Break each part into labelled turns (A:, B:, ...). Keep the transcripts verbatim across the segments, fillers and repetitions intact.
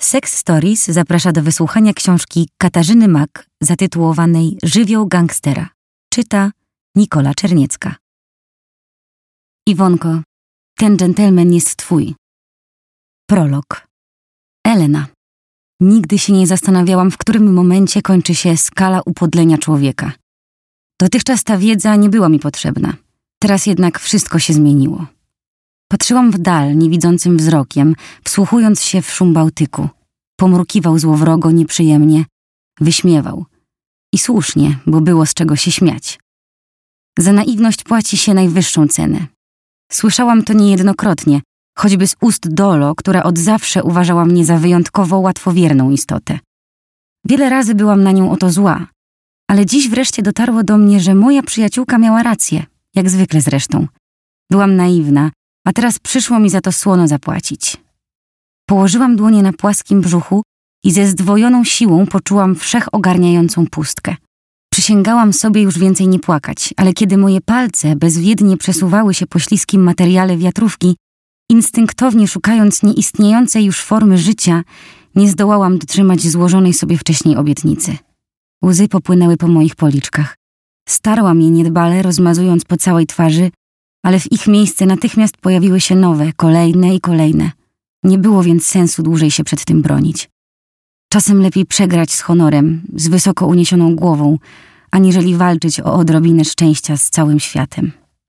A: Sex Stories zaprasza do wysłuchania książki Katarzyny Mak zatytułowanej Żywioł gangstera. Czyta Nikola Czerniecka. Iwonko, ten dżentelmen jest twój. Prolog. Elena. Nigdy się nie zastanawiałam, w którym momencie kończy się skala upodlenia człowieka. Dotychczas ta wiedza nie była mi potrzebna. Teraz jednak wszystko się zmieniło. Patrzyłam w dal niewidzącym wzrokiem, wsłuchując się w szum Bałtyku. Pomrukiwał złowrogo, nieprzyjemnie, wyśmiewał. I słusznie, bo było z czego się śmiać. Za naiwność płaci się najwyższą cenę. Słyszałam to niejednokrotnie, choćby z ust Dolo, która od zawsze uważała mnie za wyjątkowo łatwowierną istotę. Wiele razy byłam na nią o to zła, ale dziś wreszcie dotarło do mnie, że moja przyjaciółka miała rację, jak zwykle zresztą. Byłam naiwna, a teraz przyszło mi za to słono zapłacić. Położyłam dłonie na płaskim brzuchu i ze zdwojoną siłą poczułam wszechogarniającą pustkę. Przysięgałam sobie już więcej nie płakać, ale kiedy moje palce bezwiednie przesuwały się po śliskim materiale wiatrówki, instynktownie szukając nieistniejącej już formy życia, nie zdołałam dotrzymać złożonej sobie wcześniej obietnicy. Łzy popłynęły po moich policzkach. Starłam je niedbale, rozmazując po całej twarzy, ale w ich miejsce natychmiast pojawiły się nowe, kolejne i kolejne. Nie było więc sensu dłużej się przed tym bronić. Czasem lepiej przegrać z honorem, z wysoko uniesioną głową, aniżeli walczyć o odrobinę szczęścia z całym światem.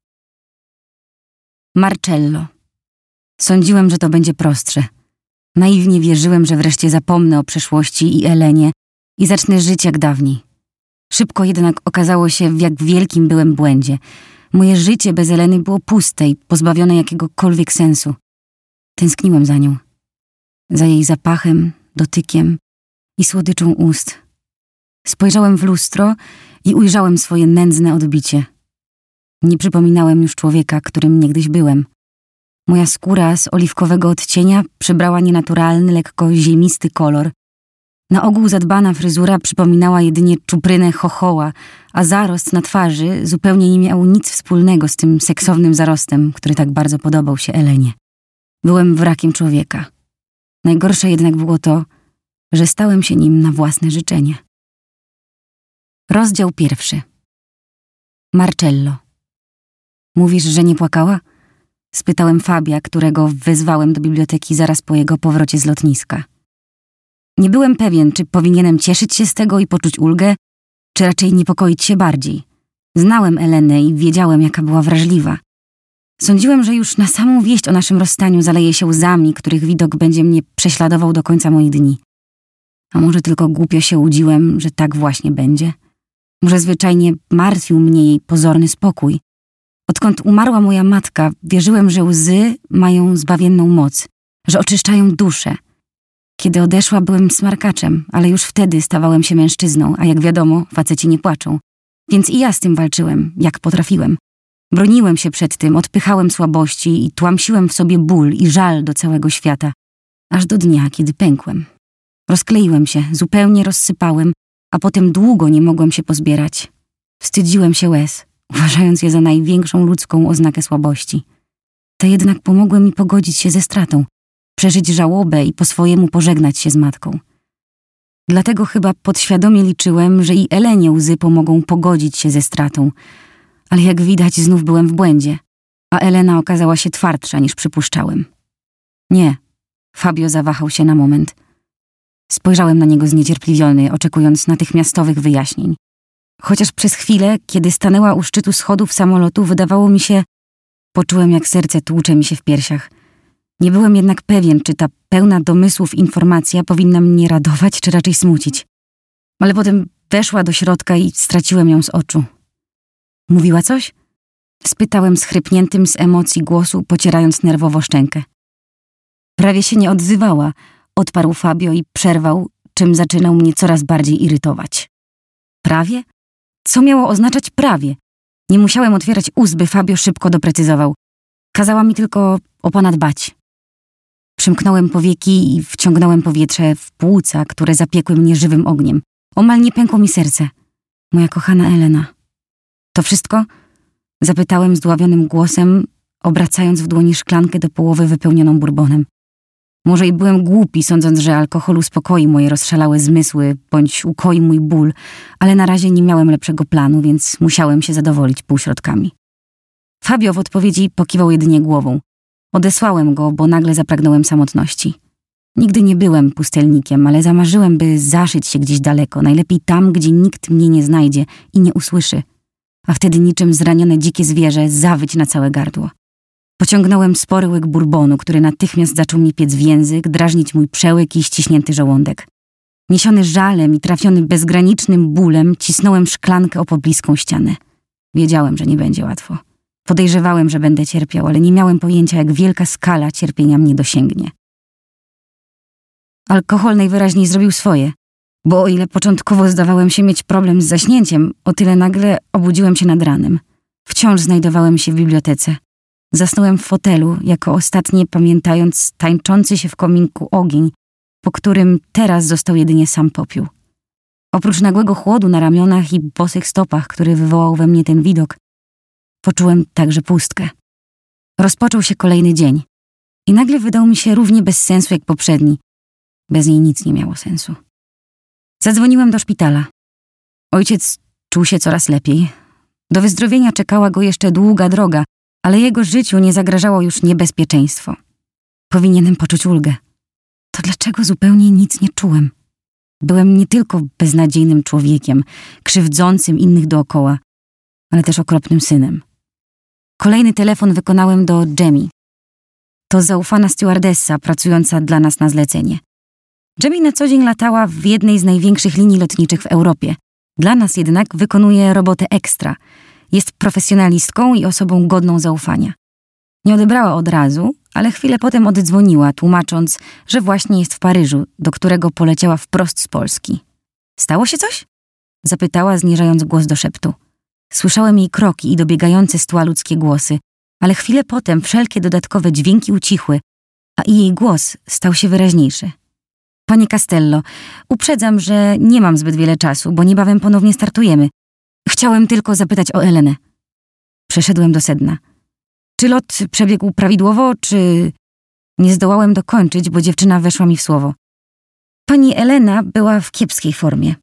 A: Marcello. Sądziłem, że to będzie prostsze. Naiwnie wierzyłem, że wreszcie zapomnę o przeszłości i Elenie i zacznę żyć jak dawniej. Szybko jednak okazało się, w jak wielkim byłem błędzie. Moje życie bez Eleny było puste i pozbawione jakiegokolwiek sensu. Tęskniłem za nią. Za jej zapachem, dotykiem i słodyczą ust. Spojrzałem w lustro i ujrzałem swoje nędzne odbicie. Nie przypominałem już człowieka, którym niegdyś byłem. Moja skóra z oliwkowego odcienia przybrała nienaturalny, lekko ziemisty kolor. Na ogół zadbana fryzura przypominała jedynie czuprynę chochoła, a zarost na twarzy zupełnie nie miał nic wspólnego z tym seksownym zarostem, który tak bardzo podobał się Elenie. Byłem wrakiem człowieka. Najgorsze jednak było to, że stałem się nim na własne życzenie. Rozdział pierwszy. Marcello. Mówisz, że nie płakała? Spytałem Fabia, którego wezwałem do biblioteki zaraz po jego powrocie z lotniska. Nie byłem pewien, czy powinienem cieszyć się z tego i poczuć ulgę, czy raczej niepokoić się bardziej. Znałem Elenę i wiedziałem, jaka była wrażliwa. Sądziłem, że już na samą wieść o naszym rozstaniu zaleje się łzami, których widok będzie mnie prześladował do końca moich dni. A może tylko głupio się łudziłem, że tak właśnie będzie? Może zwyczajnie martwił mnie jej pozorny spokój. Odkąd umarła moja matka, wierzyłem, że łzy mają zbawienną moc, że oczyszczają duszę. Kiedy odeszła, byłem smarkaczem, ale już wtedy stawałem się mężczyzną, a jak wiadomo, faceci nie płaczą. Więc i ja z tym walczyłem, jak potrafiłem. Broniłem się przed tym, odpychałem słabości i tłamsiłem w sobie ból i żal do całego świata, aż do dnia, kiedy pękłem. Rozkleiłem się, zupełnie rozsypałem, a potem długo nie mogłem się pozbierać. Wstydziłem się łez, uważając je za największą ludzką oznakę słabości. Te jednak pomogły mi pogodzić się ze stratą, przeżyć żałobę i po swojemu pożegnać się z matką. Dlatego chyba podświadomie liczyłem, że i Elenie łzy pomogą pogodzić się ze stratą, ale jak widać znów byłem w błędzie, a Elena okazała się twardsza niż przypuszczałem. Nie, Fabio zawahał się na moment. Spojrzałem na niego zniecierpliwiony, oczekując natychmiastowych wyjaśnień. Chociaż przez chwilę, kiedy stanęła u szczytu schodów samolotu, wydawało mi się, poczułem jak serce tłucze mi się w piersiach. Nie byłem jednak pewien, czy ta pełna domysłów informacja powinna mnie radować, czy raczej smucić. Ale potem weszła do środka i straciłem ją z oczu. Mówiła coś? Spytałem schrypniętym z emocji głosu, pocierając nerwowo szczękę. Prawie się nie odzywała, odparł Fabio i przerwał, czym zaczynał mnie coraz bardziej irytować. Prawie? Co miało oznaczać prawie? Nie musiałem otwierać ust, by Fabio szybko doprecyzował. Kazała mi tylko o pana dbać. Przymknąłem powieki i wciągnąłem powietrze w płuca, które zapiekły mnie żywym ogniem. Omal nie pękło mi serce. Moja kochana Elena. To wszystko? Zapytałem zdławionym głosem, obracając w dłoni szklankę do połowy wypełnioną bourbonem. Może i byłem głupi, sądząc, że alkohol uspokoi moje rozszalałe zmysły, bądź ukoi mój ból, ale na razie nie miałem lepszego planu, więc musiałem się zadowolić półśrodkami. Fabio w odpowiedzi pokiwał jedynie głową. Odesłałem go, bo nagle zapragnąłem samotności. Nigdy nie byłem pustelnikiem, ale zamarzyłem, by zaszyć się gdzieś daleko, najlepiej tam, gdzie nikt mnie nie znajdzie i nie usłyszy, a wtedy niczym zranione dzikie zwierzę zawyć na całe gardło. Pociągnąłem spory łyk bourbonu, który natychmiast zaczął mi piec w język, drażnić mój przełyk i ściśnięty żołądek. Niesiony żalem i trafiony bezgranicznym bólem, cisnąłem szklankę o pobliską ścianę. Wiedziałem, że nie będzie łatwo. Podejrzewałem, że będę cierpiał, ale nie miałem pojęcia, jak wielka skala cierpienia mnie dosięgnie. Alkohol najwyraźniej zrobił swoje, bo o ile początkowo zdawałem się mieć problem z zaśnięciem, o tyle nagle obudziłem się nad ranem. Wciąż znajdowałem się w bibliotece. Zasnąłem w fotelu, jako ostatnie pamiętając tańczący się w kominku ogień, po którym teraz został jedynie sam popiół. Oprócz nagłego chłodu na ramionach i bosych stopach, który wywołał we mnie ten widok, poczułem także pustkę. Rozpoczął się kolejny dzień i nagle wydał mi się równie bez sensu jak poprzedni. Bez niej nic nie miało sensu. Zadzwoniłem do szpitala. Ojciec czuł się coraz lepiej. Do wyzdrowienia czekała go jeszcze długa droga, ale jego życiu nie zagrażało już niebezpieczeństwo. Powinienem poczuć ulgę. To dlaczego zupełnie nic nie czułem? Byłem nie tylko beznadziejnym człowiekiem, krzywdzącym innych dookoła, ale też okropnym synem. Kolejny telefon wykonałem do Jamie. To zaufana stewardessa pracująca dla nas na zlecenie. Jamie na co dzień latała w jednej z największych linii lotniczych w Europie. Dla nas jednak wykonuje robotę ekstra. Jest profesjonalistką i osobą godną zaufania. Nie odebrała od razu, ale chwilę potem oddzwoniła, tłumacząc, że właśnie jest w Paryżu, do którego poleciała wprost z Polski. Stało się coś? Zapytała, zniżając głos do szeptu. Słyszałem jej kroki i dobiegające z tła ludzkie głosy, ale chwilę potem wszelkie dodatkowe dźwięki ucichły, a i jej głos stał się wyraźniejszy. Panie Castello, uprzedzam, że nie mam zbyt wiele czasu, bo niebawem ponownie startujemy. Chciałem tylko zapytać o Elenę. Przeszedłem do sedna. Czy lot przebiegł prawidłowo, czy... Nie zdołałem dokończyć, bo dziewczyna weszła mi w słowo. Pani Elena była w kiepskiej formie.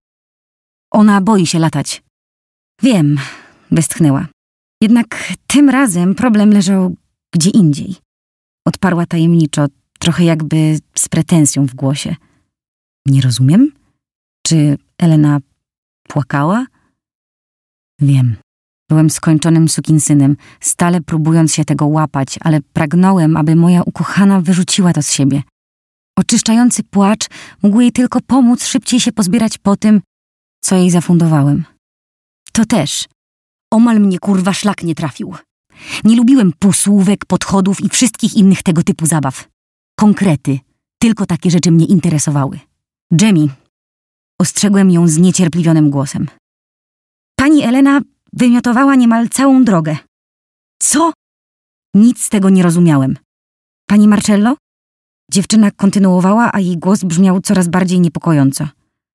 A: Ona boi się latać. Wiem, westchnęła. Jednak tym razem problem leżał gdzie indziej. Odparła tajemniczo, trochę jakby z pretensją w głosie. Nie rozumiem? Czy Elena płakała? Wiem. Byłem skończonym sukinsynem, stale próbując się tego łapać, ale pragnąłem, aby moja ukochana wyrzuciła to z siebie. Oczyszczający płacz mógł jej tylko pomóc szybciej się pozbierać po tym, co jej zafundowałem. To też. Omal mnie kurwa szlak nie trafił. Nie lubiłem półsłówek, podchodów i wszystkich innych tego typu zabaw. Konkrety. Tylko takie rzeczy mnie interesowały. Jamie. Ostrzegłem ją zniecierpliwionym głosem. Pani Elena wymiotowała niemal całą drogę. Co? Nic z tego nie rozumiałem. Pani Marcello? Dziewczyna kontynuowała, a jej głos brzmiał coraz bardziej niepokojąco.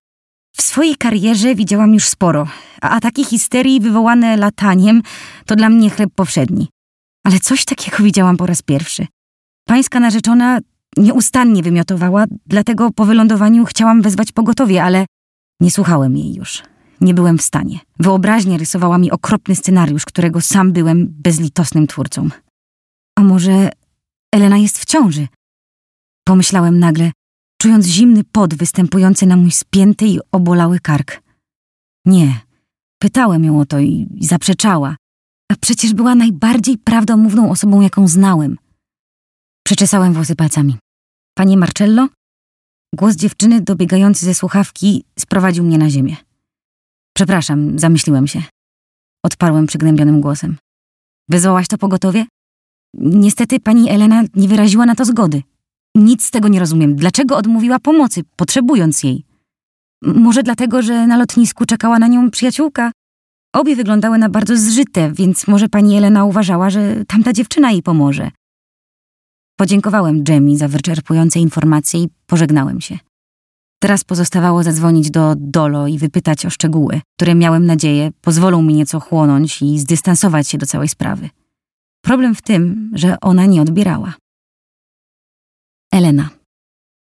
A: W swojej karierze widziałam już sporo, a ataki histerii wywołane lataniem to dla mnie chleb powszedni. Ale coś takiego widziałam po raz pierwszy. Pańska narzeczona nieustannie wymiotowała, dlatego po wylądowaniu chciałam wezwać pogotowie, ale nie słuchałem jej już. Nie byłem w stanie. Wyobraźnia rysowała mi okropny scenariusz, którego sam byłem bezlitosnym twórcą. A może Elena jest w ciąży? Pomyślałem nagle, czując zimny pot występujący na mój spięty i obolały kark. Nie. Pytałem ją o to i zaprzeczała. A przecież była najbardziej prawdomówną osobą, jaką znałem. Przeczesałem włosy palcami. Panie Marcello? Głos dziewczyny dobiegający ze słuchawki sprowadził mnie na ziemię. Przepraszam, zamyśliłem się. Odparłem przygnębionym głosem. Wezwałaś to pogotowie? Niestety pani Elena nie wyraziła na to zgody. Nic z tego nie rozumiem. Dlaczego odmówiła pomocy, potrzebując jej? Może dlatego, że na lotnisku czekała na nią przyjaciółka? Obie wyglądały na bardzo zżyte, więc może pani Elena uważała, że tamta dziewczyna jej pomoże. Podziękowałem Jamie za wyczerpujące informacje i pożegnałem się. Teraz pozostawało zadzwonić do Dolo i wypytać o szczegóły, które miałem nadzieję pozwolą mi nieco chłonąć i zdystansować się do całej sprawy. Problem w tym, że ona nie odbierała. Elena.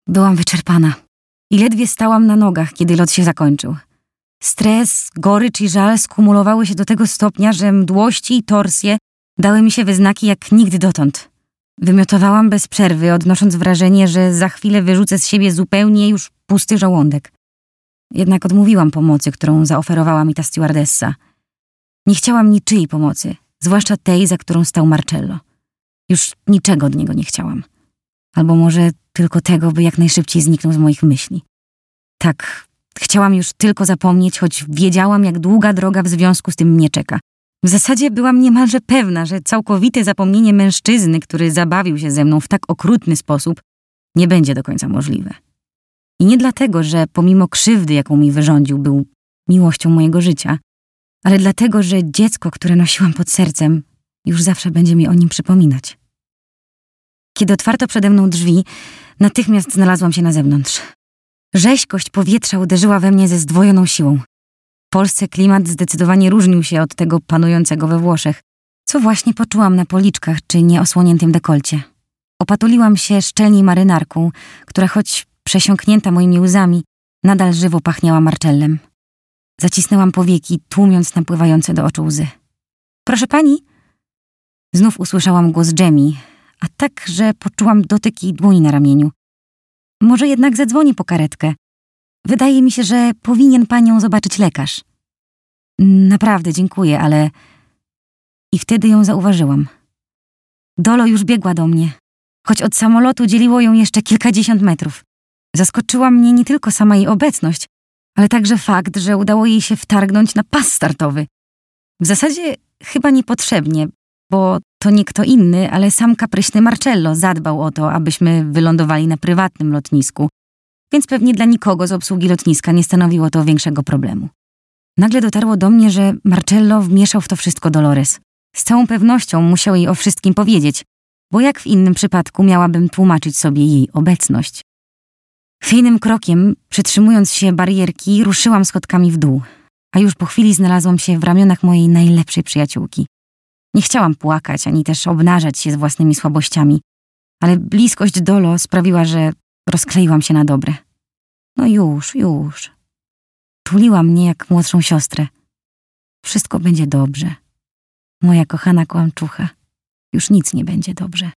A: Byłam wyczerpana i ledwie stałam na nogach, kiedy lot się zakończył. Stres, gorycz i żal skumulowały się do tego stopnia, że mdłości i torsje dały mi się we znaki jak nigdy dotąd. Wymiotowałam bez przerwy, odnosząc wrażenie, że za chwilę wyrzucę z siebie zupełnie już pusty żołądek. Jednak odmówiłam pomocy, którą zaoferowała mi ta stewardessa. Nie chciałam niczyjej pomocy, zwłaszcza tej, za którą stał Marcello. Już niczego od niego nie chciałam. Albo może tylko tego, by jak najszybciej zniknął z moich myśli. Tak, chciałam już tylko zapomnieć, choć wiedziałam, jak długa droga w związku z tym mnie czeka. W zasadzie byłam niemalże pewna, że całkowite zapomnienie mężczyzny, który zabawił się ze mną w tak okrutny sposób, nie będzie do końca możliwe. I nie dlatego, że pomimo krzywdy, jaką mi wyrządził, był miłością mojego życia, ale dlatego, że dziecko, które nosiłam pod sercem, już zawsze będzie mi o nim przypominać. Kiedy otwarto przede mną drzwi, natychmiast znalazłam się na zewnątrz. Rzeźkość powietrza uderzyła we mnie ze zdwojoną siłą. W Polsce klimat zdecydowanie różnił się od tego panującego we Włoszech, co właśnie poczułam na policzkach czy nieosłoniętym dekolcie. Opatuliłam się szczelniej marynarką, która choć przesiąknięta moimi łzami, nadal żywo pachniała Marcellem. Zacisnęłam powieki, tłumiąc napływające do oczu łzy. Proszę pani? Znów usłyszałam głos Jamie, a tak, że poczułam dotyk jej dłoni na ramieniu. Może jednak zadzwoni po karetkę. Wydaje mi się, że powinien panią zobaczyć lekarz. Naprawdę dziękuję, ale... I wtedy ją zauważyłam. Dolo już biegła do mnie, choć od samolotu dzieliło ją jeszcze kilkadziesiąt metrów. Zaskoczyła mnie nie tylko sama jej obecność, ale także fakt, że udało jej się wtargnąć na pas startowy. W zasadzie chyba niepotrzebnie, bo to nie kto inny, ale sam kapryśny Marcello zadbał o to, abyśmy wylądowali na prywatnym lotnisku, więc pewnie dla nikogo z obsługi lotniska nie stanowiło to większego problemu. Nagle dotarło do mnie, że Marcello wmieszał w to wszystko Dolores. Z całą pewnością musiał jej o wszystkim powiedzieć, bo jak w innym przypadku miałabym tłumaczyć sobie jej obecność. Chwiejnym krokiem, przytrzymując się barierki, ruszyłam schodkami w dół, a już po chwili znalazłam się w ramionach mojej najlepszej przyjaciółki. Nie chciałam płakać, ani też obnażać się z własnymi słabościami, ale bliskość Dolo sprawiła, że rozkleiłam się na dobre. No już, już. Tuliła mnie jak młodszą siostrę. Wszystko będzie dobrze. Moja kochana kłamczucha. Już nic nie będzie dobrze.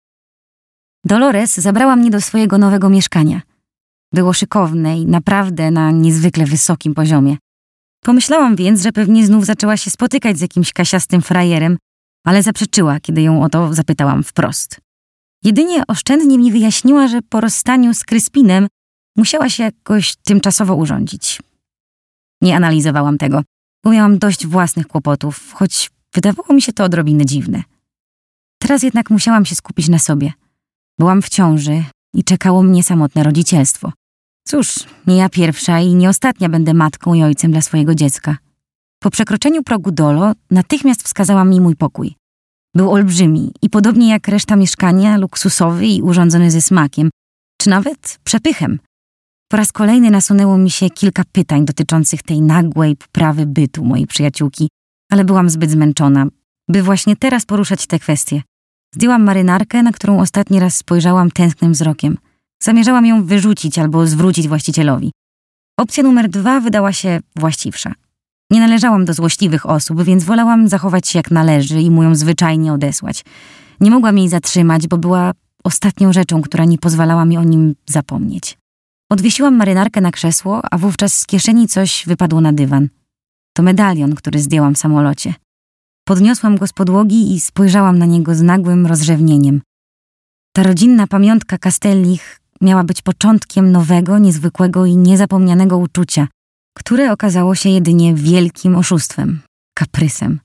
A: Dolores zabrała mnie do swojego nowego mieszkania. Było szykowne i naprawdę na niezwykle wysokim poziomie. Pomyślałam więc, że pewnie znów zaczęła się spotykać z jakimś kasiastym frajerem, ale zaprzeczyła, kiedy ją o to zapytałam wprost. Jedynie oszczędnie mi wyjaśniła, że po rozstaniu z Kryspinem musiała się jakoś tymczasowo urządzić. Nie analizowałam tego, bo miałam dość własnych kłopotów, choć wydawało mi się to odrobinę dziwne. Teraz jednak musiałam się skupić na sobie. Byłam w ciąży i czekało mnie samotne rodzicielstwo. Cóż, nie ja pierwsza i nie ostatnia będę matką i ojcem dla swojego dziecka. Po przekroczeniu progu Dolo natychmiast wskazała mi mój pokój. Był olbrzymi i podobnie jak reszta mieszkania luksusowy i urządzony ze smakiem, czy nawet przepychem. Po raz kolejny nasunęło mi się kilka pytań dotyczących tej nagłej poprawy bytu mojej przyjaciółki, ale byłam zbyt zmęczona, by właśnie teraz poruszać te kwestie. Zdjęłam marynarkę, na którą ostatni raz spojrzałam tęsknym wzrokiem. Zamierzałam ją wyrzucić albo zwrócić właścicielowi. Opcja numer dwa wydała się właściwsza. Nie należałam do złośliwych osób, więc wolałam zachować się jak należy i mu ją zwyczajnie odesłać. Nie mogłam jej zatrzymać, bo była ostatnią rzeczą, która nie pozwalała mi o nim zapomnieć. Odwiesiłam marynarkę na krzesło, a wówczas z kieszeni coś wypadło na dywan. To medalion, który zdjęłam w samolocie. Podniosłam go z podłogi i spojrzałam na niego z nagłym rozrzewnieniem. Ta rodzinna pamiątka Castellich miała być początkiem nowego, niezwykłego i niezapomnianego uczucia, które okazało się jedynie wielkim oszustwem, kaprysem.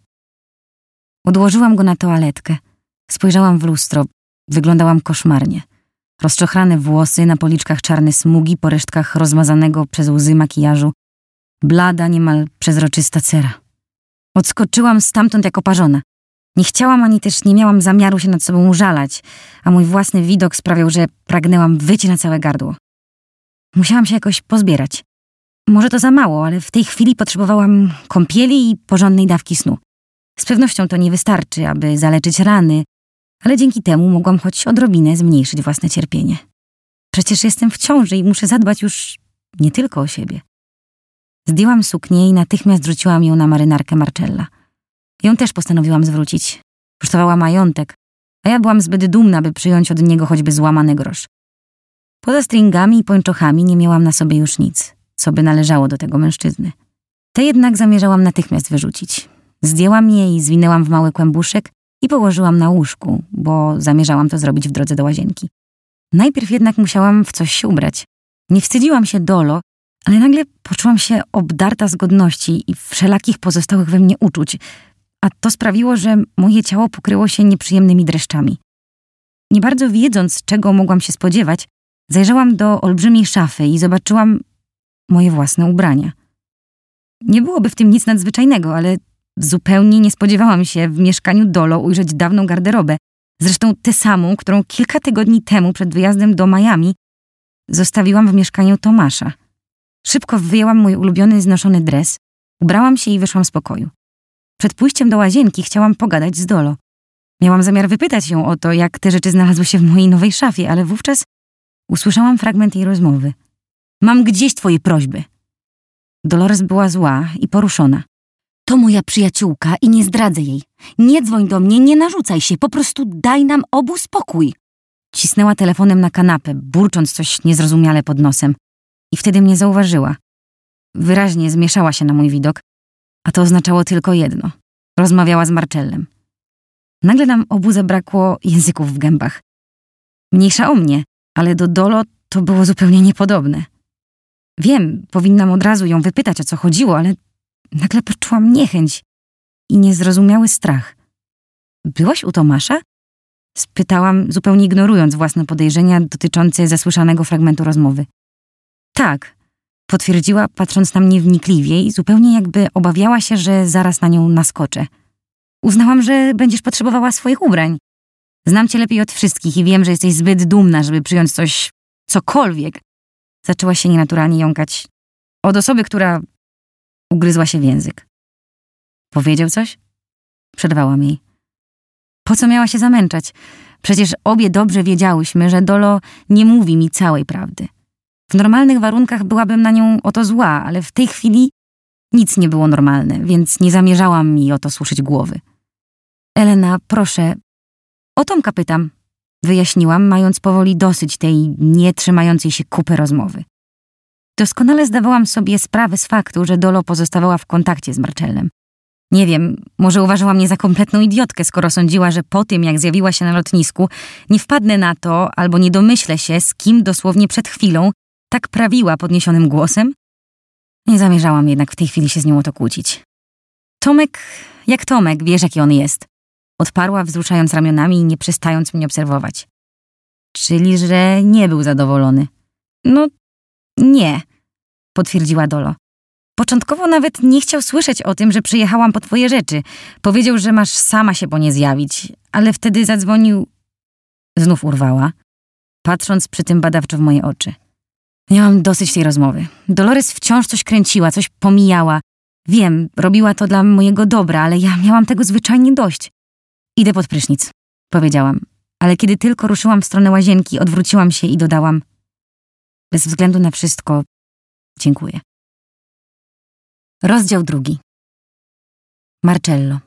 A: Odłożyłam go na toaletkę. Spojrzałam w lustro. Wyglądałam koszmarnie. Rozczochrane włosy, na policzkach czarne smugi, po resztkach rozmazanego przez łzy makijażu. Blada, niemal przezroczysta cera. Odskoczyłam stamtąd jak oparzona. Nie chciałam ani też nie miałam zamiaru się nad sobą użalać, a mój własny widok sprawiał, że pragnęłam wyć na całe gardło. Musiałam się jakoś pozbierać. Może to za mało, ale w tej chwili potrzebowałam kąpieli i porządnej dawki snu. Z pewnością to nie wystarczy, aby zaleczyć rany, ale dzięki temu mogłam choć odrobinę zmniejszyć własne cierpienie. Przecież jestem w ciąży i muszę zadbać już nie tylko o siebie. Zdjęłam suknię i natychmiast rzuciłam ją na marynarkę Marcella. Ją też postanowiłam zwrócić. Kosztowała majątek, a ja byłam zbyt dumna, by przyjąć od niego choćby złamany grosz. Poza stringami i pończochami nie miałam na sobie już nic, co by należało do tego mężczyzny. Te jednak zamierzałam natychmiast wyrzucić. Zdjęłam je i zwinęłam w mały kłębuszek i położyłam na łóżku, bo zamierzałam to zrobić w drodze do łazienki. Najpierw jednak musiałam w coś się ubrać. Nie wstydziłam się Dolo, ale nagle poczułam się obdarta z godności i wszelakich pozostałych we mnie uczuć, a to sprawiło, że moje ciało pokryło się nieprzyjemnymi dreszczami. Nie bardzo wiedząc, czego mogłam się spodziewać, zajrzałam do olbrzymiej szafy i zobaczyłam moje własne ubrania. Nie byłoby w tym nic nadzwyczajnego, ale zupełnie nie spodziewałam się w mieszkaniu Dolo ujrzeć dawną garderobę, zresztą tę samą, którą kilka tygodni temu przed wyjazdem do Miami zostawiłam w mieszkaniu Tomasza. Szybko wyjęłam mój ulubiony znoszony dres, ubrałam się i wyszłam z pokoju. Przed pójściem do łazienki chciałam pogadać z Dolo. Miałam zamiar wypytać ją o to, jak te rzeczy znalazły się w mojej nowej szafie, ale wówczas usłyszałam fragment jej rozmowy. Mam gdzieś twoje prośby. Dolores była zła i poruszona. To moja przyjaciółka i nie zdradzę jej. Nie dzwoń do mnie, nie narzucaj się, po prostu daj nam obu spokój. Cisnęła telefonem na kanapę, burcząc coś niezrozumiale pod nosem. I wtedy mnie zauważyła. Wyraźnie zmieszała się na mój widok, a to oznaczało tylko jedno. Rozmawiała z Marcellem. Nagle nam obu zabrakło języków w gębach. Mniejsza o mnie, ale do Dolo to było zupełnie niepodobne. Wiem, powinnam od razu ją wypytać, o co chodziło, ale nagle poczułam niechęć i niezrozumiały strach. Byłaś u Tomasza? Spytałam, zupełnie ignorując własne podejrzenia dotyczące zasłyszanego fragmentu rozmowy. Tak, potwierdziła, patrząc na mnie wnikliwie i zupełnie jakby obawiała się, że zaraz na nią naskoczę. Uznałam, że będziesz potrzebowała swoich ubrań. Znam cię lepiej od wszystkich i wiem, że jesteś zbyt dumna, żeby przyjąć coś, cokolwiek. Zaczęła się nienaturalnie jąkać. Od osoby, która ugryzła się w język. Powiedział coś? Przerwałam jej. Po co miała się zamęczać? Przecież obie dobrze wiedziałyśmy, że Dolo nie mówi mi całej prawdy. W normalnych warunkach byłabym na nią o to zła, ale w tej chwili nic nie było normalne, więc nie zamierzałam mi o to suszyć głowy. Elena, proszę, o Tomka pytam, wyjaśniłam, mając powoli dosyć tej nietrzymającej się kupy rozmowy. Doskonale zdawałam sobie sprawę z faktu, że Dolo pozostawała w kontakcie z Marcellem. Nie wiem, może uważała mnie za kompletną idiotkę, skoro sądziła, że po tym, jak zjawiła się na lotnisku, nie wpadnę na to albo nie domyślę się, z kim dosłownie przed chwilą tak prawiła podniesionym głosem. Nie zamierzałam jednak w tej chwili się z nią o to kłócić. Tomek, jak Tomek, wiesz, jaki on jest. Odparła, wzruszając ramionami i nie przestając mnie obserwować. Czyli, że nie był zadowolony. No, nie, potwierdziła Dolo. Początkowo nawet nie chciał słyszeć o tym, że przyjechałam po twoje rzeczy. Powiedział, że masz sama się po nie zjawić, ale wtedy zadzwonił... Znów urwała, patrząc przy tym badawczo w moje oczy. Miałam dosyć tej rozmowy. Dolores wciąż coś kręciła, coś pomijała. Wiem, robiła to dla mojego dobra, ale ja miałam tego zwyczajnie dość. Idę pod prysznic, powiedziałam. Ale kiedy tylko ruszyłam w stronę łazienki, odwróciłam się i dodałam. Bez względu na wszystko, dziękuję. Rozdział drugi. Marcello.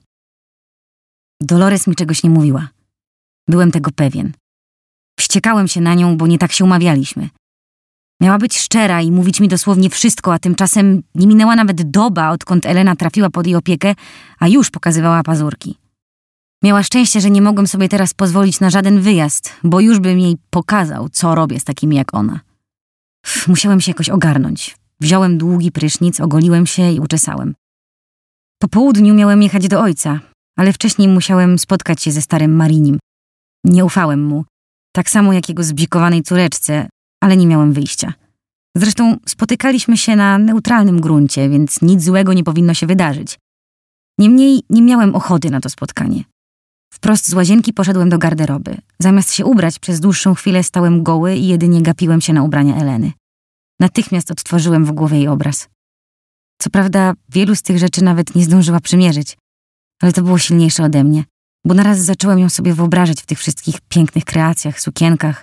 A: Dolores mi czegoś nie mówiła. Byłem tego pewien. Wściekałem się na nią, bo nie tak się umawialiśmy. Miała być szczera i mówić mi dosłownie wszystko, a tymczasem nie minęła nawet doba, odkąd Elena trafiła pod jej opiekę, a już pokazywała pazurki. Miała szczęście, że nie mogłem sobie teraz pozwolić na żaden wyjazd, bo już bym jej pokazał, co robię z takimi jak ona. Uf, musiałem się jakoś ogarnąć. Wziąłem długi prysznic, ogoliłem się i uczesałem. Po południu miałem jechać do ojca, ale wcześniej musiałem spotkać się ze starym Marinim. Nie ufałem mu, tak samo jak jego zbzikowanej córeczce, ale nie miałem wyjścia. Zresztą spotykaliśmy się na neutralnym gruncie, więc nic złego nie powinno się wydarzyć. Niemniej nie miałem ochoty na to spotkanie. Wprost z łazienki poszedłem do garderoby. Zamiast się ubrać, przez dłuższą chwilę stałem goły i jedynie gapiłem się na ubrania Eleny. Natychmiast odtworzyłem w głowie jej obraz. Co prawda wielu z tych rzeczy nawet nie zdążyła przymierzyć, ale to było silniejsze ode mnie, bo naraz zacząłem ją sobie wyobrażać w tych wszystkich pięknych kreacjach, sukienkach,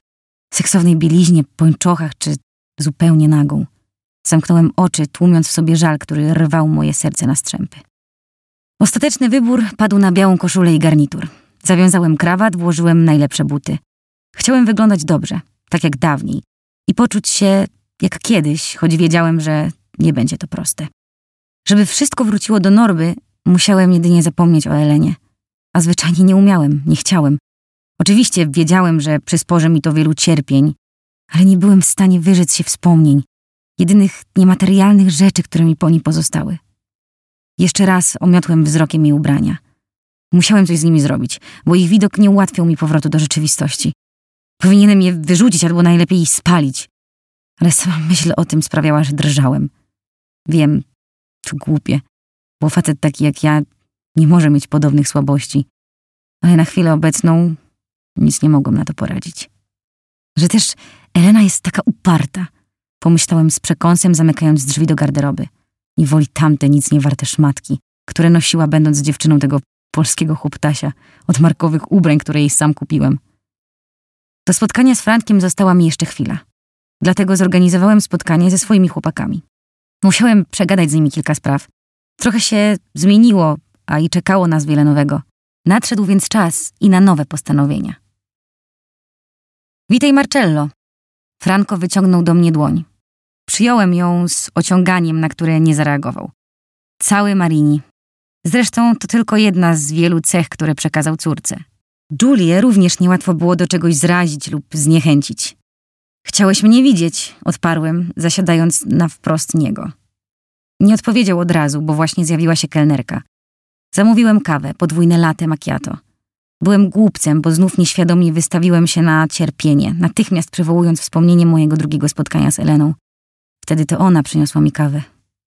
A: seksownej bieliźnie, pończochach czy zupełnie nagą. Zamknąłem oczy, tłumiąc w sobie żal, który rwał moje serce na strzępy. Ostateczny wybór padł na białą koszulę i garnitur. Zawiązałem krawat, włożyłem najlepsze buty. Chciałem wyglądać dobrze, tak jak dawniej i poczuć się jak kiedyś, choć wiedziałem, że nie będzie to proste. Żeby wszystko wróciło do normy, musiałem jedynie zapomnieć o Elenie. A zwyczajnie nie umiałem, nie chciałem. Oczywiście wiedziałem, że przysporzy mi to wielu cierpień, ale nie byłem w stanie wyrzec się wspomnień, jedynych niematerialnych rzeczy, które mi po niej pozostały. Jeszcze raz omiotłem wzrokiem jej ubrania. Musiałem coś z nimi zrobić, bo ich widok nie ułatwiał mi powrotu do rzeczywistości. Powinienem je wyrzucić albo najlepiej spalić. Ale sama myśl o tym sprawiała, że drżałem. Wiem, to głupie, bo facet taki jak ja nie może mieć podobnych słabości. Ale na chwilę obecną nic nie mogłem na to poradzić. Że też Elena jest taka uparta, pomyślałem z przekąsem, zamykając drzwi do garderoby. I woli tamte nic nie warte szmatki, które nosiła będąc dziewczyną tego polskiego chłoptasia od markowych ubrań, które jej sam kupiłem. Do spotkania z Frankiem została mi jeszcze chwila. Dlatego zorganizowałem spotkanie ze swoimi chłopakami. Musiałem przegadać z nimi kilka spraw. Trochę się zmieniło, a i czekało nas wiele nowego. Nadszedł więc czas i na nowe postanowienia. Witaj, Marcello. Franco wyciągnął do mnie dłoń. Przyjąłem ją z ociąganiem, na które nie zareagował. Cały Marini. Zresztą to tylko jedna z wielu cech, które przekazał córce. Julię również niełatwo było do czegoś zrazić lub zniechęcić. Chciałeś mnie widzieć, odparłem, zasiadając na wprost niego. Nie odpowiedział od razu, bo właśnie zjawiła się kelnerka. Zamówiłem kawę, podwójne latte macchiato. Byłem głupcem, bo znów nieświadomie wystawiłem się na cierpienie, natychmiast przywołując wspomnienie mojego drugiego spotkania z Eleną. Wtedy to ona przyniosła mi kawę.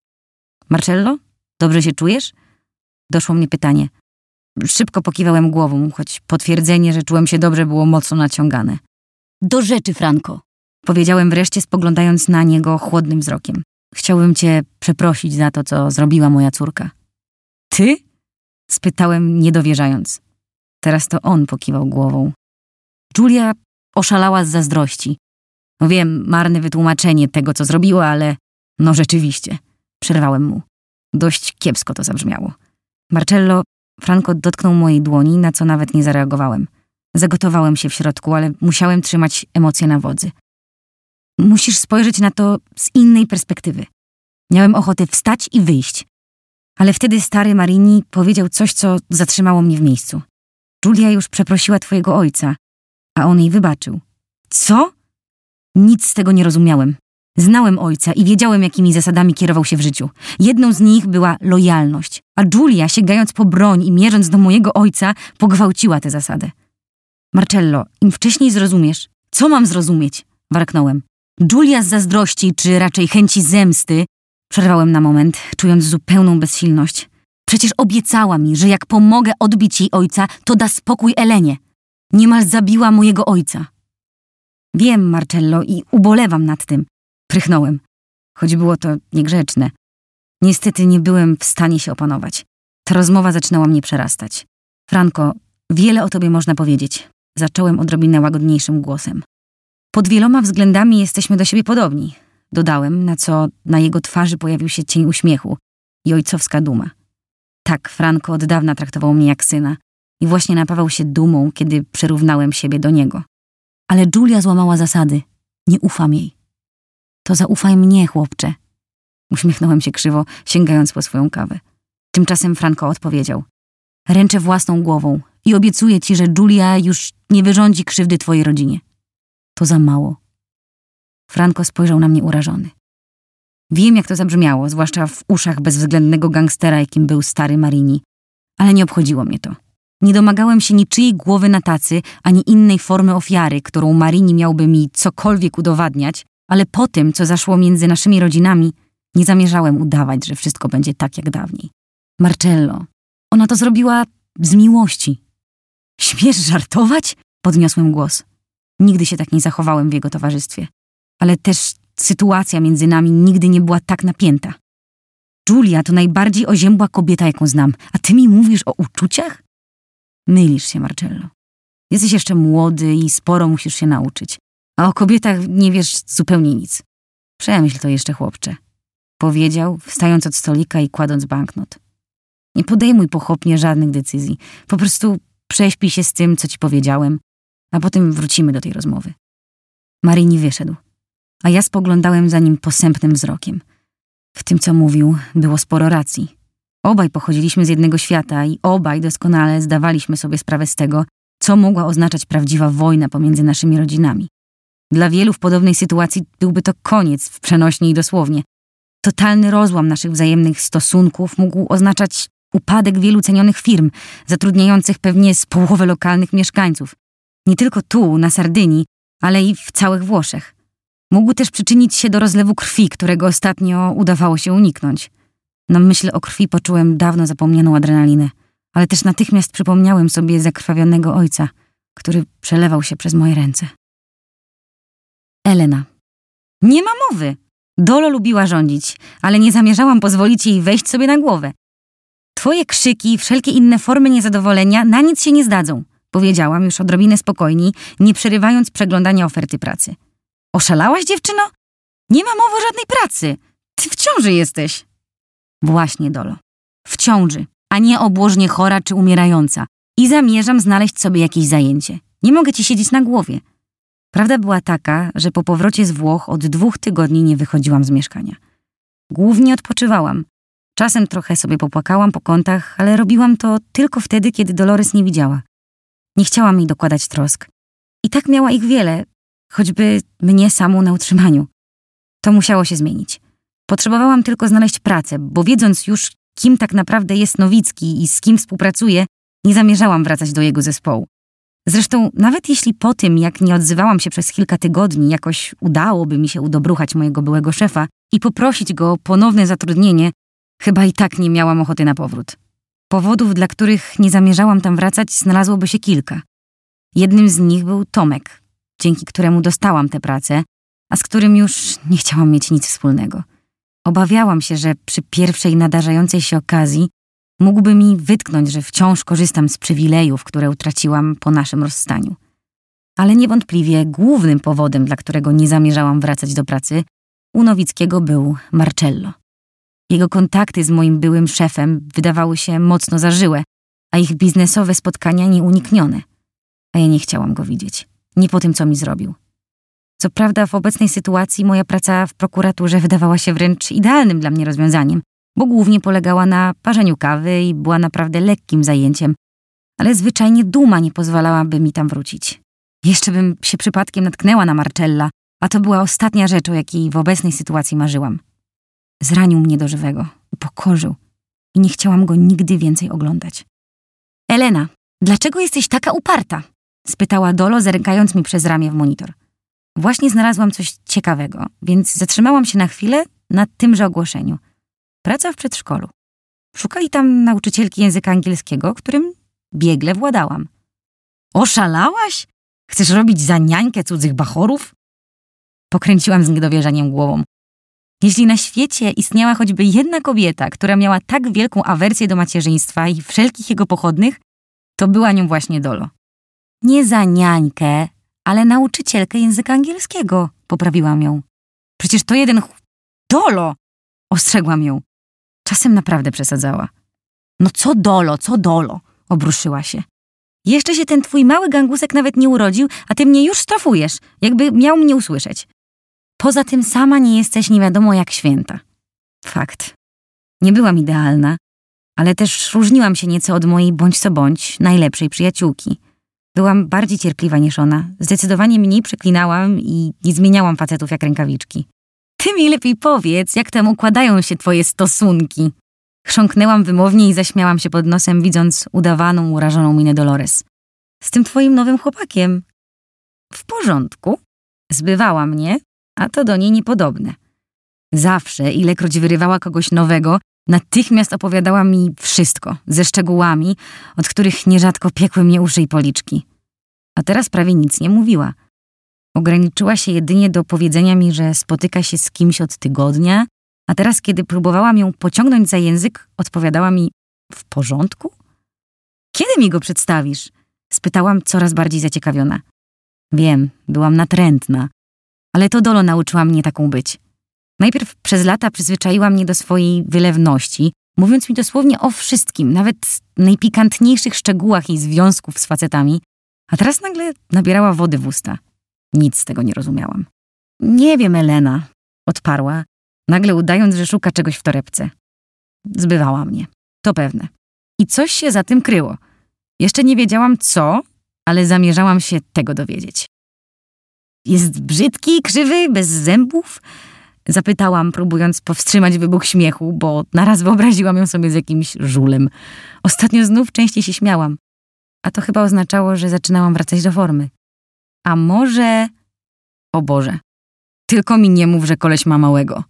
A: Marcello, dobrze się czujesz? Doszło mnie pytanie. Szybko pokiwałem głową, choć potwierdzenie, że czułem się dobrze, było mocno naciągane. Do rzeczy, Franco, powiedziałem wreszcie, spoglądając na niego chłodnym wzrokiem. Chciałbym cię przeprosić za to, co zrobiła moja córka. Ty? Spytałem, nie dowierzając. Teraz to on pokiwał głową. Julia oszalała z zazdrości. No wiem, marne wytłumaczenie tego, co zrobiła, ale... No rzeczywiście, przerwałem mu. Dość kiepsko to zabrzmiało. Marcello, Franco dotknął mojej dłoni, na co nawet nie zareagowałem. Zagotowałem się w środku, ale musiałem trzymać emocje na wodzy. Musisz spojrzeć na to z innej perspektywy. Miałem ochotę wstać i wyjść. Ale wtedy stary Marini powiedział coś, co zatrzymało mnie w miejscu. Julia już przeprosiła twojego ojca, a on jej wybaczył. Co? Nic z tego nie rozumiałem. Znałem ojca i wiedziałem, jakimi zasadami kierował się w życiu. Jedną z nich była lojalność, a Julia, sięgając po broń i mierząc do mojego ojca, pogwałciła tę zasadę. Marcello, im wcześniej zrozumiesz... Co mam zrozumieć? Warknąłem. Julia z zazdrości, czy raczej chęci zemsty... Przerwałem na moment, czując zupełną bezsilność. Przecież obiecała mi, że jak pomogę odbić jej ojca, to da spokój Elenie. Niemal zabiła mojego ojca. Wiem, Marcello, i ubolewam nad tym. Prychnąłem, choć było to niegrzeczne. Niestety nie byłem w stanie się opanować. Ta rozmowa zaczynała mnie przerastać. Franco, wiele o tobie można powiedzieć. Zacząłem odrobinę łagodniejszym głosem. Pod wieloma względami jesteśmy do siebie podobni. Dodałem, na co na jego twarzy pojawił się cień uśmiechu i ojcowska duma. Tak, Franco od dawna traktował mnie jak syna i właśnie napawał się dumą, kiedy przyrównałem siebie do niego. Ale Julia złamała zasady. Nie ufam jej. To zaufaj mnie, chłopcze. Uśmiechnąłem się krzywo, sięgając po swoją kawę. Tymczasem Franco odpowiedział. Ręczę własną głową i obiecuję ci, że Julia już nie wyrządzi krzywdy twojej rodzinie. To za mało. Franco spojrzał na mnie urażony. Wiem, jak to zabrzmiało, zwłaszcza w uszach bezwzględnego gangstera, jakim był stary Marini. Ale nie obchodziło mnie to. Nie domagałem się niczyjej głowy na tacy, ani innej formy ofiary, którą Marini miałby mi cokolwiek udowadniać, ale po tym, co zaszło między naszymi rodzinami, nie zamierzałem udawać, że wszystko będzie tak jak dawniej. Marcello, ona to zrobiła z miłości. Śmiesz żartować? Podniosłem głos. Nigdy się tak nie zachowałem w jego towarzystwie. Ale też sytuacja między nami nigdy nie była tak napięta. Julia to najbardziej oziębła kobieta, jaką znam, a ty mi mówisz o uczuciach? Mylisz się, Marcello. Jesteś jeszcze młody i sporo musisz się nauczyć. A o kobietach nie wiesz zupełnie nic. Przemyśl to jeszcze, chłopcze. Powiedział, wstając od stolika i kładąc banknot. Nie podejmuj pochopnie żadnych decyzji. Po prostu prześpij się z tym, co ci powiedziałem, a potem wrócimy do tej rozmowy. Marini wyszedł, a ja spoglądałem za nim posępnym wzrokiem. W tym, co mówił, było sporo racji. Obaj pochodziliśmy z jednego świata i obaj doskonale zdawaliśmy sobie sprawę z tego, co mogła oznaczać prawdziwa wojna pomiędzy naszymi rodzinami. Dla wielu w podobnej sytuacji byłby to koniec, w przenośni i dosłownie. Totalny rozłam naszych wzajemnych stosunków mógł oznaczać upadek wielu cenionych firm, zatrudniających pewnie z połowę lokalnych mieszkańców. Nie tylko tu, na Sardynii, ale i w całych Włoszech. Mógł też przyczynić się do rozlewu krwi, którego ostatnio udawało się uniknąć. Na myśl o krwi poczułem dawno zapomnianą adrenalinę, ale też natychmiast przypomniałem sobie zakrwawionego ojca, który przelewał się przez moje ręce. Elena. Nie ma mowy! Dolo lubiła rządzić, ale nie zamierzałam pozwolić jej wejść sobie na głowę. Twoje krzyki i wszelkie inne formy niezadowolenia na nic się nie zdadzą, powiedziałam już odrobinę spokojniej, nie przerywając przeglądania oferty pracy. Oszalałaś, dziewczyno? Nie ma mowy o żadnej pracy. Ty w ciąży jesteś. Właśnie, Dolo. W ciąży, a nie obłożnie chora czy umierająca. I zamierzam znaleźć sobie jakieś zajęcie. Nie mogę ci siedzieć na głowie. Prawda była taka, że po powrocie z Włoch od dwóch tygodni nie wychodziłam z mieszkania. Głównie odpoczywałam. Czasem trochę sobie popłakałam po kątach, ale robiłam to tylko wtedy, kiedy Dolores nie widziała. Nie chciałam jej dokładać trosk. I tak miała ich wiele, choćby mnie samą na utrzymaniu. To musiało się zmienić. Potrzebowałam tylko znaleźć pracę, bo wiedząc już, kim tak naprawdę jest Nowicki i z kim współpracuje, nie zamierzałam wracać do jego zespołu. Zresztą nawet jeśli po tym, jak nie odzywałam się przez kilka tygodni, jakoś udałoby mi się udobruchać mojego byłego szefa i poprosić go o ponowne zatrudnienie, chyba i tak nie miałam ochoty na powrót. Powodów, dla których nie zamierzałam tam wracać, znalazłoby się kilka. Jednym z nich był Tomek, dzięki któremu dostałam tę pracę, a z którym już nie chciałam mieć nic wspólnego. Obawiałam się, że przy pierwszej nadarzającej się okazji mógłby mi wytknąć, że wciąż korzystam z przywilejów, które utraciłam po naszym rozstaniu. Ale niewątpliwie głównym powodem, dla którego nie zamierzałam wracać do pracy, u Nowickiego był Marcello. Jego kontakty z moim byłym szefem wydawały się mocno zażyłe, a ich biznesowe spotkania nieuniknione. A ja nie chciałam go widzieć. Nie po tym, co mi zrobił. Co prawda w obecnej sytuacji moja praca w prokuraturze wydawała się wręcz idealnym dla mnie rozwiązaniem, bo głównie polegała na parzeniu kawy i była naprawdę lekkim zajęciem, ale zwyczajnie duma nie pozwalałaby mi tam wrócić. Jeszcze bym się przypadkiem natknęła na Marcella, a to była ostatnia rzecz, o jakiej w obecnej sytuacji marzyłam. Zranił mnie do żywego, upokorzył i nie chciałam go nigdy więcej oglądać. Elena, dlaczego jesteś taka uparta? Spytała Dolo, zerkając mi przez ramię w monitor. Właśnie znalazłam coś ciekawego, więc zatrzymałam się na chwilę na tymże ogłoszeniu. Praca w przedszkolu. Szukali tam nauczycielki języka angielskiego, którym biegle władałam. Oszalałaś? Chcesz robić za niańkę cudzych bachorów? Pokręciłam z niedowierzaniem głową. Jeśli na świecie istniała choćby jedna kobieta, która miała tak wielką awersję do macierzyństwa i wszelkich jego pochodnych, to była nią właśnie Dolo. Nie za niańkę, ale nauczycielkę języka angielskiego, poprawiłam ją. Przecież to jeden... Ch... Dolo! Ostrzegłam ją. Czasem naprawdę przesadzała. No co Dolo, co Dolo? Obruszyła się. Jeszcze się ten twój mały gangusek nawet nie urodził, a ty mnie już strofujesz, jakby miał mnie usłyszeć. Poza tym sama nie jesteś nie wiadomo jak święta. Fakt. Nie byłam idealna, ale też różniłam się nieco od mojej bądź co bądź najlepszej przyjaciółki. Byłam bardziej cierpliwa niż ona, zdecydowanie mniej przeklinałam i nie zmieniałam facetów jak rękawiczki. Ty mi lepiej powiedz, jak tam układają się twoje stosunki. Chrząknęłam wymownie i zaśmiałam się pod nosem, widząc udawaną, urażoną minę Dolores. Z tym twoim nowym chłopakiem. W porządku. Zbywała mnie, a to do niej niepodobne. Zawsze, ilekroć wyrywała kogoś nowego, natychmiast opowiadała mi wszystko, ze szczegółami, od których nierzadko piekły mnie uszy i policzki. A teraz prawie nic nie mówiła. Ograniczyła się jedynie do powiedzenia mi, że spotyka się z kimś od tygodnia, a teraz, kiedy próbowałam ją pociągnąć za język, odpowiadała mi: w porządku? Kiedy mi go przedstawisz? Spytałam coraz bardziej zaciekawiona. Wiem, byłam natrętna, ale to Dolo nauczyła mnie taką być. Najpierw przez lata przyzwyczaiła mnie do swojej wylewności, mówiąc mi dosłownie o wszystkim, nawet najpikantniejszych szczegółach jej związków z facetami, a teraz nagle nabierała wody w usta. Nic z tego nie rozumiałam. Nie wiem, Elena, odparła, nagle udając, że szuka czegoś w torebce. Zbywała mnie, to pewne. I coś się za tym kryło. Jeszcze nie wiedziałam co, ale zamierzałam się tego dowiedzieć. Jest brzydki, krzywy, bez zębów? Zapytałam, próbując powstrzymać wybuch śmiechu, bo naraz wyobraziłam ją sobie z jakimś żulem. Ostatnio znów częściej się śmiałam. A to chyba oznaczało, że zaczynałam wracać do formy. A może... O Boże, tylko mi nie mów, że koleś ma małego.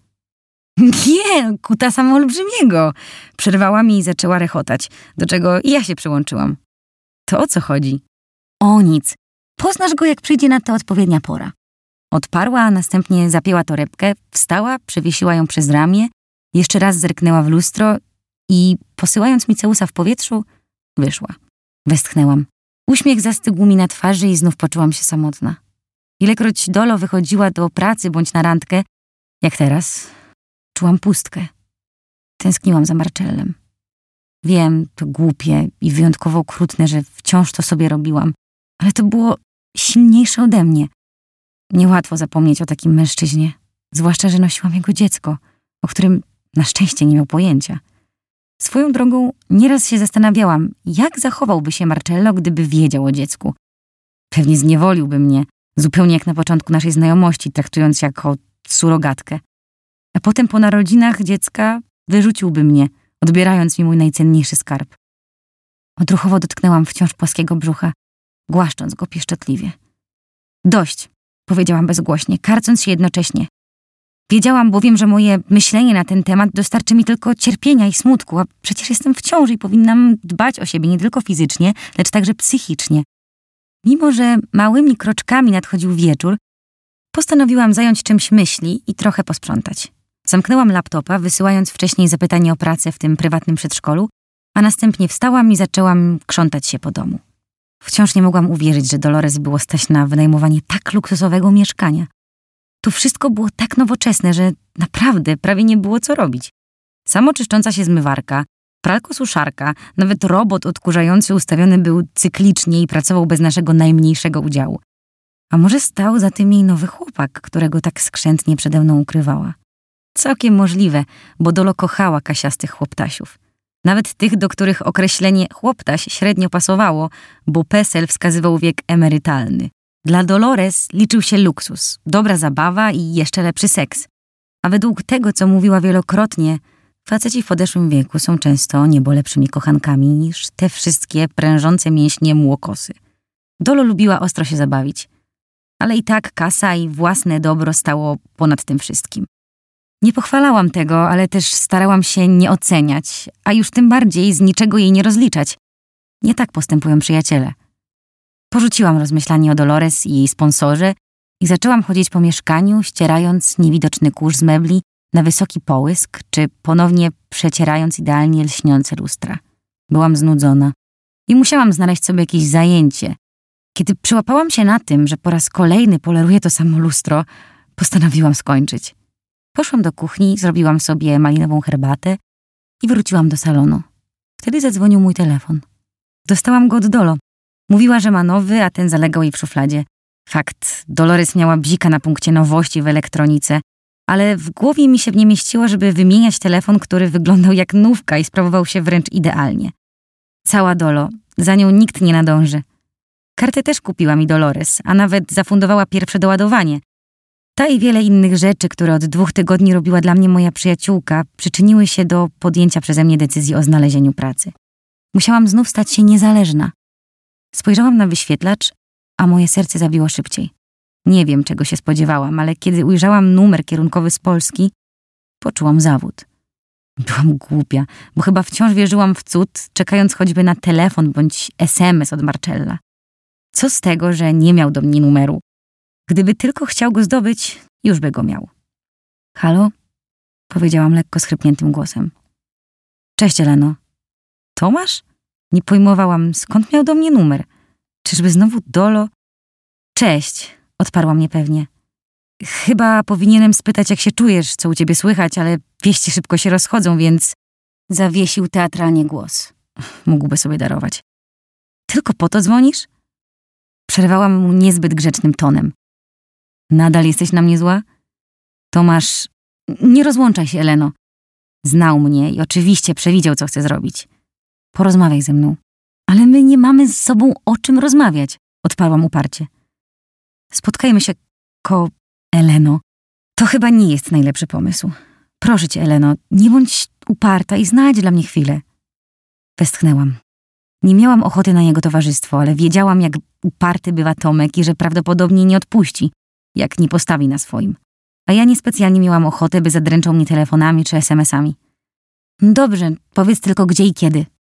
A: Nie, kutasa ma olbrzymiego. Przerwała mi i zaczęła rechotać, do czego i ja się przyłączyłam. To o co chodzi? O nic. Poznasz go, jak przyjdzie na to odpowiednia pora. Odparła, a następnie zapięła torebkę, wstała, przewiesiła ją przez ramię, jeszcze raz zerknęła w lustro i, posyłając mi całusa w powietrzu, wyszła. Westchnęłam. Uśmiech zastygł mi na twarzy i znów poczułam się samotna. Ilekroć Dolo wychodziła do pracy bądź na randkę, jak teraz, czułam pustkę. Tęskniłam za Marcellem. Wiem, to głupie i wyjątkowo okrutne, że wciąż to sobie robiłam, ale to było silniejsze ode mnie. Niełatwo zapomnieć o takim mężczyźnie, zwłaszcza, że nosiłam jego dziecko, o którym na szczęście nie miał pojęcia. Swoją drogą nieraz się zastanawiałam, jak zachowałby się Marcello, gdyby wiedział o dziecku. Pewnie zniewoliłby mnie, zupełnie jak na początku naszej znajomości, traktując jako surogatkę. A potem po narodzinach dziecka wyrzuciłby mnie, odbierając mi mój najcenniejszy skarb. Odruchowo dotknęłam wciąż płaskiego brzucha, głaszcząc go pieszczotliwie. Dość, powiedziałam bezgłośnie, karcąc się jednocześnie. Wiedziałam bowiem, że moje myślenie na ten temat dostarczy mi tylko cierpienia i smutku, a przecież jestem w ciąży i powinnam dbać o siebie nie tylko fizycznie, lecz także psychicznie. Mimo że małymi kroczkami nadchodził wieczór, postanowiłam zająć czymś myśli i trochę posprzątać. Zamknęłam laptopa, wysyłając wcześniej zapytanie o pracę w tym prywatnym przedszkolu, a następnie wstałam i zaczęłam krzątać się po domu. Wciąż nie mogłam uwierzyć, że Dolores było stać na wynajmowanie tak luksusowego mieszkania. To wszystko było tak nowoczesne, że naprawdę prawie nie było co robić. Samoczyszcząca się zmywarka, pralko-suszarka, nawet robot odkurzający ustawiony był cyklicznie i pracował bez naszego najmniejszego udziału. A może stał za tym jej nowy chłopak, którego tak skrzętnie przede mną ukrywała? Całkiem możliwe, bo Dolo kochała kasiastych chłoptasiów. Nawet tych, do których określenie chłoptaś średnio pasowało, bo PESEL wskazywał wiek emerytalny. Dla Dolores liczył się luksus, dobra zabawa i jeszcze lepszy seks. A według tego, co mówiła wielokrotnie, faceci w podeszłym wieku są często niebo lepszymi kochankami niż te wszystkie prężące mięśnie młokosy. Dolo lubiła ostro się zabawić, ale i tak kasa i własne dobro stało ponad tym wszystkim. Nie pochwalałam tego, ale też starałam się nie oceniać, a już tym bardziej z niczego jej nie rozliczać. Nie tak postępują przyjaciele. Porzuciłam rozmyślanie o Dolores i jej sponsorze i zaczęłam chodzić po mieszkaniu, ścierając niewidoczny kurz z mebli na wysoki połysk, czy ponownie przecierając idealnie lśniące lustra. Byłam znudzona i musiałam znaleźć sobie jakieś zajęcie. Kiedy przyłapałam się na tym, że po raz kolejny poleruję to samo lustro, postanowiłam skończyć. Poszłam do kuchni, zrobiłam sobie malinową herbatę i wróciłam do salonu. Wtedy zadzwonił mój telefon. Dostałam go od Dolo. Mówiła, że ma nowy, a ten zalegał jej w szufladzie. Fakt, Dolores miała bzika na punkcie nowości w elektronice, ale w głowie mi się nie mieściło, żeby wymieniać telefon, który wyglądał jak nówka i sprawował się wręcz idealnie. Cała Dolo, za nią nikt nie nadąży. Kartę też kupiła mi Dolores, a nawet zafundowała pierwsze doładowanie. Ta i wiele innych rzeczy, które od dwóch tygodni robiła dla mnie moja przyjaciółka, przyczyniły się do podjęcia przeze mnie decyzji o znalezieniu pracy. Musiałam znów stać się niezależna. Spojrzałam na wyświetlacz, a moje serce zabiło szybciej. Nie wiem, czego się spodziewałam, ale kiedy ujrzałam numer kierunkowy z Polski, poczułam zawód. Byłam głupia, bo chyba wciąż wierzyłam w cud, czekając choćby na telefon bądź es em es od Marcella. Co z tego, że nie miał do mnie numeru? Gdyby tylko chciał go zdobyć, już by go miał. Halo? Powiedziałam lekko schrypniętym głosem. Cześć, Eleno. Tomasz? Nie pojmowałam, skąd miał do mnie numer. Czyżby znowu Dolo? Cześć, odparłam niepewnie. Chyba powinienem spytać, jak się czujesz, co u ciebie słychać, ale wieści szybko się rozchodzą, więc... Zawiesił teatralnie głos. Mógłby sobie darować. Tylko po to dzwonisz? Przerwałam mu niezbyt grzecznym tonem. Nadal jesteś na mnie zła? Tomasz... Nie rozłączaj się, Eleno. Znał mnie i oczywiście przewidział, co chce zrobić. Porozmawiaj ze mną. Ale my nie mamy z sobą o czym rozmawiać, odparłam uparcie. Spotkajmy się ko... Eleno. To chyba nie jest najlepszy pomysł. Proszę cię, Eleno, nie bądź uparta i znajdź dla mnie chwilę. Westchnęłam. Nie miałam ochoty na jego towarzystwo, ale wiedziałam, jak uparty bywa Tomek i że prawdopodobnie nie odpuści, jak nie postawi na swoim. A ja niespecjalnie miałam ochotę, by zadręczał mnie telefonami czy es em esami. Dobrze, powiedz tylko gdzie i kiedy.